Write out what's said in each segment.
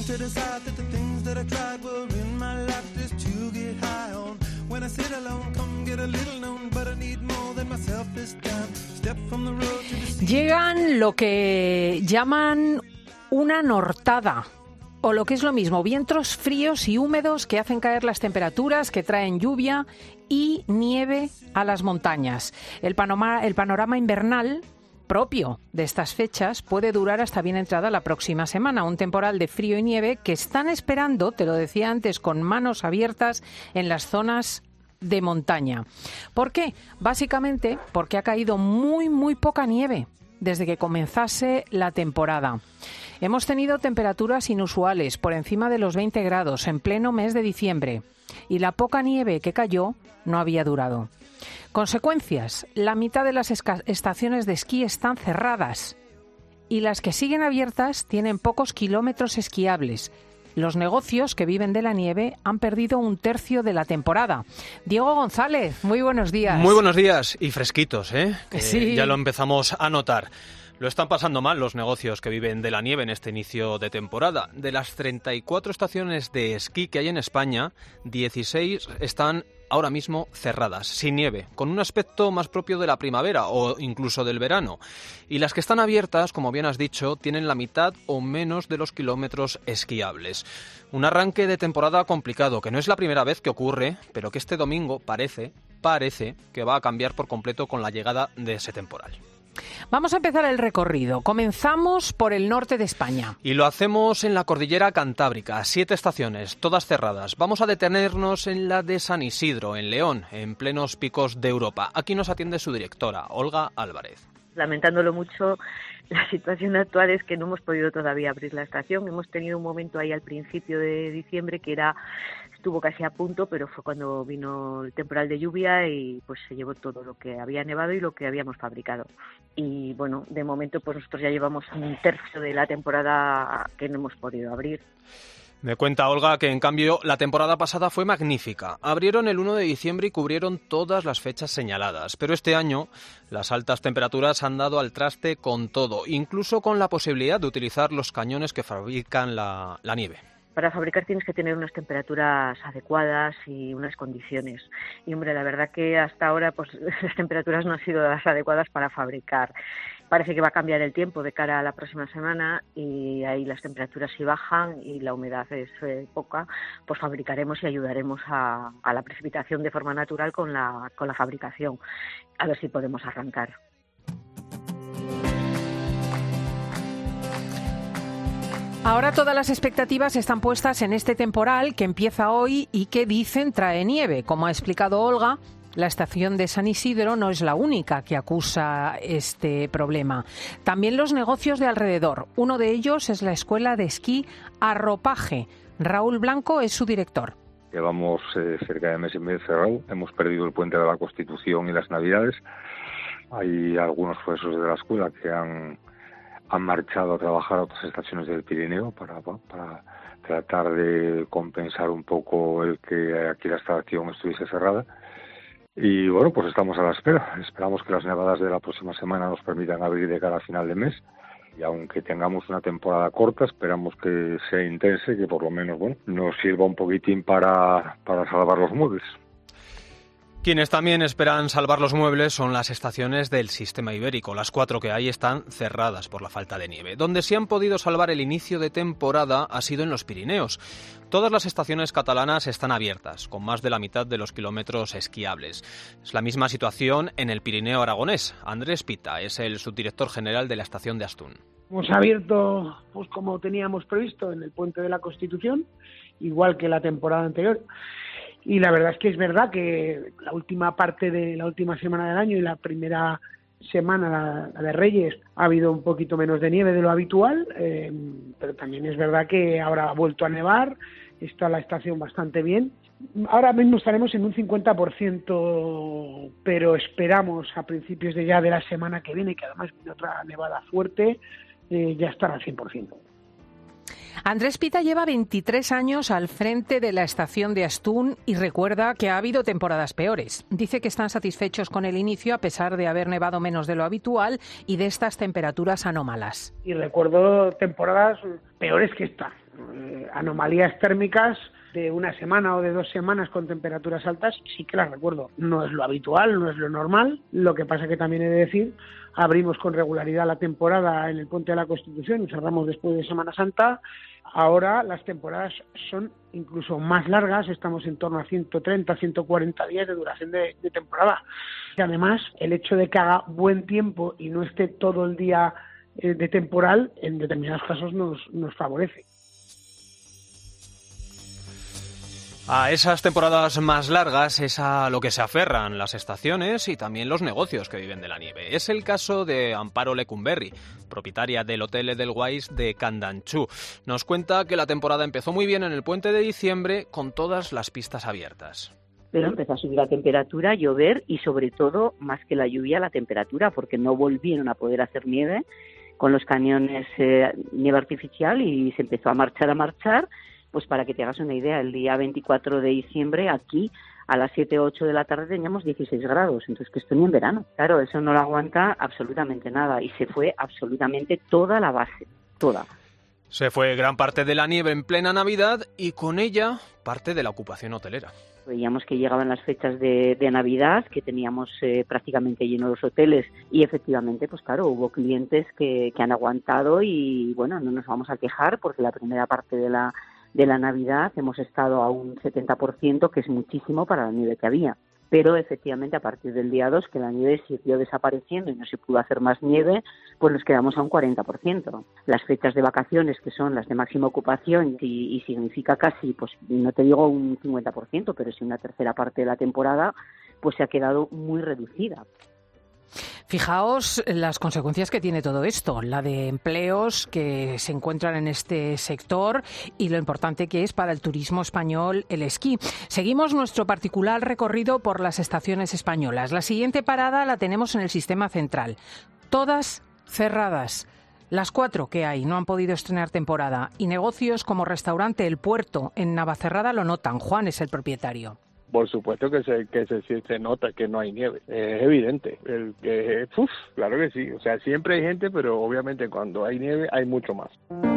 to decide that the things that I tried were in my life just to get high on. When I sit alone, come get a little known, but I need more than myself this time. Step from the road to the sea. Llegan lo que llaman una nortada, o lo que es lo mismo, vientos fríos y húmedos que hacen caer las temperaturas, que traen lluvia y nieve a las montañas. El panorama invernal propio de estas fechas puede durar hasta bien entrada la próxima semana. Un temporal de frío y nieve que están esperando, te lo decía antes, con manos abiertas en las zonas de montaña. ¿Por qué? Básicamente porque ha caído muy poca nieve desde que comenzase la temporada. Hemos tenido temperaturas inusuales, por encima de los 20 grados, en pleno mes de diciembre, y la poca nieve que cayó no había durado. Consecuencias: la mitad de las estaciones de esquí están cerradas y las que siguen abiertas tienen pocos kilómetros esquiables. Los negocios que viven de la nieve han perdido un tercio de la temporada. Diego González, muy buenos días. Muy buenos días y fresquitos, ¿eh? Que sí. Ya lo empezamos a notar. Lo están pasando mal los negocios que viven de la nieve en este inicio de temporada. De las 34 estaciones de esquí que hay en España, 16 están ahora mismo cerradas, sin nieve, con un aspecto más propio de la primavera o incluso del verano. Y las que están abiertas, como bien has dicho, tienen la mitad o menos de los kilómetros esquiables. Un arranque de temporada complicado, que no es la primera vez que ocurre, pero que este domingo parece que va a cambiar por completo con la llegada de ese temporal. Vamos a empezar el recorrido. Comenzamos por el norte de España. Y lo hacemos en la cordillera Cantábrica, 7 estaciones, todas cerradas. Vamos a detenernos en la de San Isidro, en León, en plenos picos de Europa. Aquí nos atiende su directora, Olga Álvarez. Lamentándolo mucho, la situación actual es que no hemos podido todavía abrir la estación. Hemos tenido un momento ahí al principio de diciembre que estuvo casi a punto, pero fue cuando vino el temporal de lluvia y pues se llevó todo lo que había nevado y lo que habíamos fabricado. Y bueno, de momento pues nosotros ya llevamos un tercio de la temporada que no hemos podido abrir. Me cuenta Olga que en cambio la temporada pasada fue magnífica. Abrieron el 1 de diciembre y cubrieron todas las fechas señaladas. Pero este año las altas temperaturas han dado al traste con todo, incluso con la posibilidad de utilizar los cañones que fabrican la nieve. Para fabricar tienes que tener unas temperaturas adecuadas y unas condiciones. Y hombre, la verdad que hasta ahora pues las temperaturas no han sido las adecuadas para fabricar. Parece que va a cambiar el tiempo de cara a la próxima semana y ahí las temperaturas sí bajan y la humedad es poca, pues fabricaremos y ayudaremos a la precipitación de forma natural con la fabricación. A ver si podemos arrancar. Ahora todas las expectativas están puestas en este temporal que empieza hoy y que dicen trae nieve. Como ha explicado Olga, la estación de San Isidro no es la única que acusa este problema. También los negocios de alrededor. Uno de ellos es la escuela de esquí Arropaje. Raúl Blanco es su director. Llevamos cerca de mes y medio cerrado. Hemos perdido el puente de la Constitución y las Navidades. Hay algunos profesores de la escuela que han marchado a trabajar a otras estaciones del Pirineo para tratar de compensar un poco el que aquí la estación estuviese cerrada. Y bueno, pues estamos a la espera. Esperamos que las nevadas de la próxima semana nos permitan abrir de cara a final de mes. Y aunque tengamos una temporada corta, esperamos que sea intensa y que por lo menos nos sirva un poquitín para salvar los muebles. Quienes también esperan salvar los muebles son las estaciones del sistema ibérico. Las 4 que hay están cerradas por la falta de nieve. Donde sí han podido salvar el inicio de temporada ha sido en los Pirineos. Todas las estaciones catalanas están abiertas, con más de la mitad de los kilómetros esquiables. Es la misma situación en el Pirineo aragonés. Andrés Pita es el subdirector general de la estación de Astún. Hemos abierto, pues como teníamos previsto, en el Puente de la Constitución, igual que la temporada anterior. Y la verdad es verdad que la última parte de la última semana del año y la primera semana, la de Reyes, ha habido un poquito menos de nieve de lo habitual, pero también es verdad que ahora ha vuelto a nevar, está la estación bastante bien. Ahora mismo estaremos en un 50%, pero esperamos a principios de la semana que viene, que además viene otra nevada fuerte, ya estar al 100%. Andrés Pita lleva 23 años al frente de la estación de Astún y recuerda que ha habido temporadas peores. Dice que están satisfechos con el inicio a pesar de haber nevado menos de lo habitual y de estas temperaturas anómalas. Y recuerdo temporadas peores que esta. anomalías térmicas de una semana o de 2 semanas con temperaturas altas, sí que las recuerdo. No es lo habitual, no es lo normal. Lo que pasa que también he de decir, abrimos con regularidad la temporada en el Puente de la Constitución y cerramos después de Semana Santa. Ahora las temporadas son incluso más largas, estamos en torno a 130, 140 días de duración de temporada. Y además, el hecho de que haga buen tiempo y no esté todo el día de temporal, en determinados casos nos favorece. A esas temporadas más largas es a lo que se aferran las estaciones y también los negocios que viven de la nieve. Es el caso de Amparo Lecumberri, propietaria del Hotel Edelweiss de Candanchú. Nos cuenta que la temporada empezó muy bien en el puente de diciembre con todas las pistas abiertas. Pero empezó a subir la temperatura, llover y sobre todo, más que la lluvia, la temperatura, porque no volvieron a poder hacer nieve con los cañones nieve artificial y se empezó a marchar. Pues para que te hagas una idea, el día 24 de diciembre aquí a las 7 o 8 de la tarde teníamos 16 grados, entonces que esto ni en verano. Claro, eso no lo aguanta absolutamente nada y se fue absolutamente toda la base, toda. Se fue gran parte de la nieve en plena Navidad y con ella parte de la ocupación hotelera. Veíamos que llegaban las fechas de Navidad, que teníamos prácticamente llenos los hoteles y efectivamente, pues claro, hubo clientes que han aguantado y bueno, no nos vamos a quejar porque la primera parte de la Navidad hemos estado a un 70%, que es muchísimo para la nieve que había. Pero efectivamente a partir del día 2, que la nieve siguió desapareciendo y no se pudo hacer más nieve, pues nos quedamos a un 40%. Las fechas de vacaciones, que son las de máxima ocupación y significa casi, pues no te digo un 50%, pero sí una tercera parte de la temporada, pues se ha quedado muy reducida. Fijaos las consecuencias que tiene todo esto, la de empleos que se encuentran en este sector y lo importante que es para el turismo español el esquí. Seguimos nuestro particular recorrido por las estaciones españolas. La siguiente parada la tenemos en el Sistema Central. Todas cerradas. Las 4 que hay no han podido estrenar temporada y negocios como Restaurante El Puerto en Navacerrada lo notan. Juan es el propietario. Por supuesto que se nota que no hay nieve, es evidente. Claro que sí, o sea, siempre hay gente, pero obviamente cuando hay nieve hay mucho más.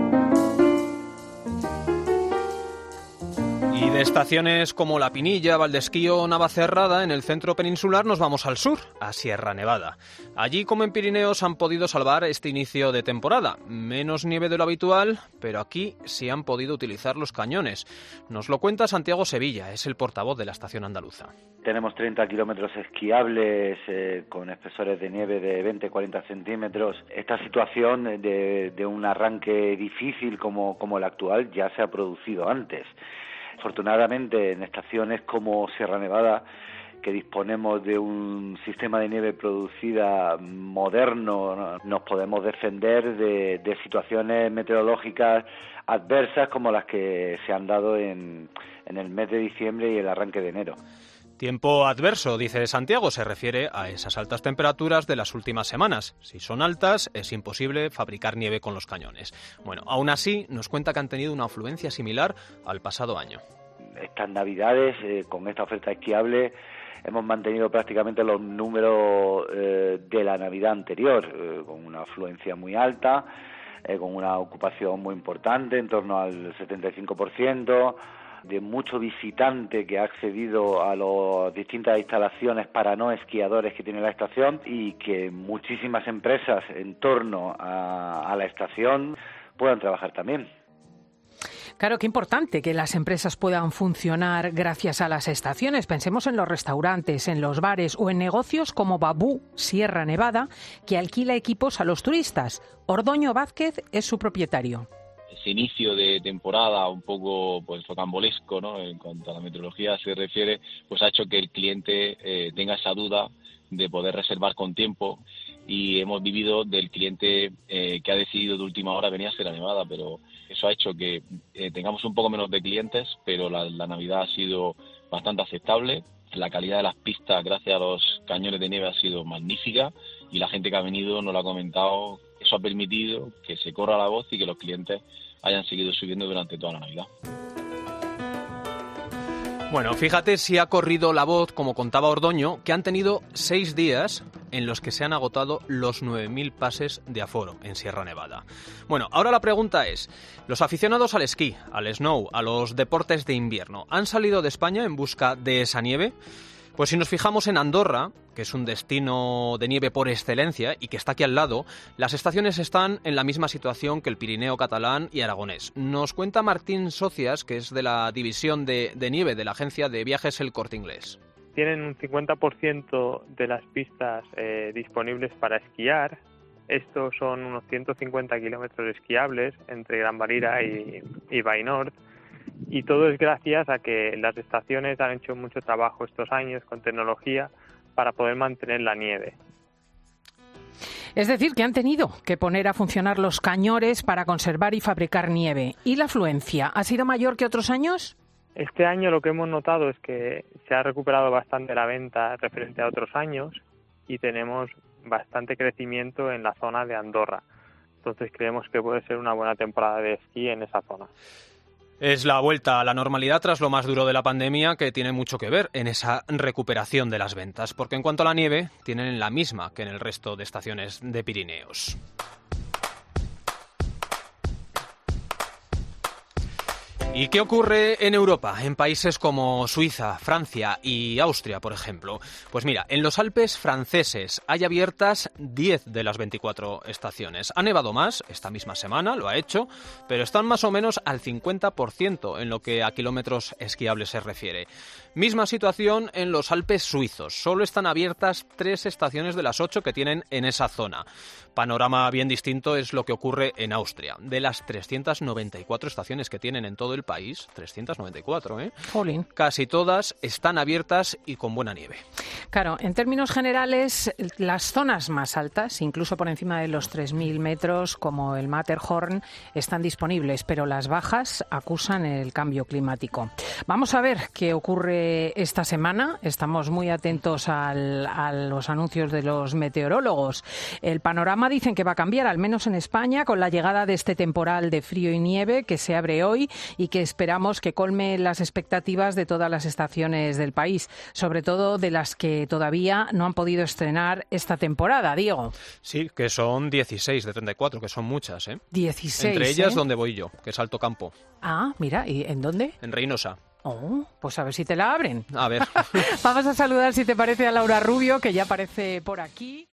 Y de estaciones como La Pinilla, Valdesquí o Navacerrada, en el centro peninsular nos vamos al sur, a Sierra Nevada. Allí, como en Pirineos, han podido salvar este inicio de temporada. Menos nieve de lo habitual, pero aquí sí han podido utilizar los cañones. Nos lo cuenta Santiago Sevilla, es el portavoz de la estación andaluza. Tenemos 30 kilómetros esquiables con espesores de nieve de 20-40 centímetros. Esta situación de un arranque difícil como el actual ya se ha producido antes. Afortunadamente, en estaciones como Sierra Nevada, que disponemos de un sistema de nieve producida moderno, nos podemos defender de situaciones meteorológicas adversas como las que se han dado en el mes de diciembre y el arranque de enero. Tiempo adverso, dice Santiago, se refiere a esas altas temperaturas de las últimas semanas. Si son altas, es imposible fabricar nieve con los cañones. Bueno, aún así, nos cuenta que han tenido una afluencia similar al pasado año. Estas Navidades, con esta oferta esquiable, hemos mantenido prácticamente los números de la Navidad anterior, con una afluencia muy alta, con una ocupación muy importante, en torno al 75%, de mucho visitante que ha accedido a las distintas instalaciones para no esquiadores que tiene la estación y que muchísimas empresas en torno a la estación puedan trabajar también. Claro, qué importante que las empresas puedan funcionar gracias a las estaciones. Pensemos en los restaurantes, en los bares o en negocios como Babú, Sierra Nevada, que alquila equipos a los turistas. Ordoño Vázquez es su propietario. Ese inicio de temporada un poco pues rocambolesco, ¿no?, en cuanto a la meteorología se refiere, pues ha hecho que el cliente tenga esa duda de poder reservar con tiempo, y hemos vivido del cliente que ha decidido de última hora venir a Sierra Nevada, pero eso ha hecho que tengamos un poco menos de clientes, pero la Navidad ha sido bastante aceptable. La calidad de las pistas, gracias a los cañones de nieve, ha sido magnífica, y la gente que ha venido nos lo ha comentado. Eso ha permitido que se corra la voz y que los clientes hayan seguido subiendo durante toda la Navidad. Bueno, fíjate si ha corrido la voz, como contaba Ordoño, que han tenido 6 días en los que se han agotado los 9.000 pases de aforo en Sierra Nevada. Bueno, ahora la pregunta es, ¿los aficionados al esquí, al snow, a los deportes de invierno, han salido de España en busca de esa nieve? Pues si nos fijamos en Andorra, que es un destino de nieve por excelencia y que está aquí al lado, las estaciones están en la misma situación que el Pirineo catalán y aragonés. Nos cuenta Martín Socias, que es de la división de nieve de la agencia de viajes El Corte Inglés. Tienen un 50% de las pistas disponibles para esquiar. Estos son unos 150 kilómetros esquiables entre Gran Valira y Bainort. Y todo es gracias a que las estaciones han hecho mucho trabajo estos años con tecnología para poder mantener la nieve. Es decir, que han tenido que poner a funcionar los cañores para conservar y fabricar nieve. ¿Y la afluencia ha sido mayor que otros años? Este año lo que hemos notado es que se ha recuperado bastante la venta referente a otros años y tenemos bastante crecimiento en la zona de Andorra. Entonces creemos que puede ser una buena temporada de esquí en esa zona. Es la vuelta a la normalidad tras lo más duro de la pandemia, que tiene mucho que ver en esa recuperación de las ventas, porque en cuanto a la nieve, tienen la misma que en el resto de estaciones de Pirineos. ¿Y qué ocurre en Europa, en países como Suiza, Francia y Austria, por ejemplo? Pues mira, en los Alpes franceses hay abiertas 10 de las 24 estaciones. Ha nevado más esta misma semana, lo ha hecho, pero están más o menos al 50% en lo que a kilómetros esquiables se refiere. Misma situación en los Alpes suizos. Solo están abiertas 3 estaciones de las 8 que tienen en esa zona. Panorama bien distinto es lo que ocurre en Austria. De las 394 estaciones que tienen en todo el país, 394, Jolín. Casi todas están abiertas y con buena nieve. Claro, en términos generales, las zonas más altas, incluso por encima de los 3.000 metros, como el Matterhorn, están disponibles, pero las bajas acusan el cambio climático. Vamos a ver qué ocurre esta semana. Estamos muy atentos a los anuncios de los meteorólogos. El panorama dicen que va a cambiar, al menos en España, con la llegada de este temporal de frío y nieve que se abre hoy y que esperamos que colme las expectativas de todas las estaciones del país, sobre todo de las que todavía no han podido estrenar esta temporada, Diego. Sí, que son 16 de 34, que son muchas, 16, Entre ellas donde voy yo, que es Alto Campo. Ah, mira, ¿y en dónde? En Reynosa. Oh, pues a ver si te la abren. A ver. Vamos a saludar, si te parece, a Laura Rubio, que ya aparece por aquí.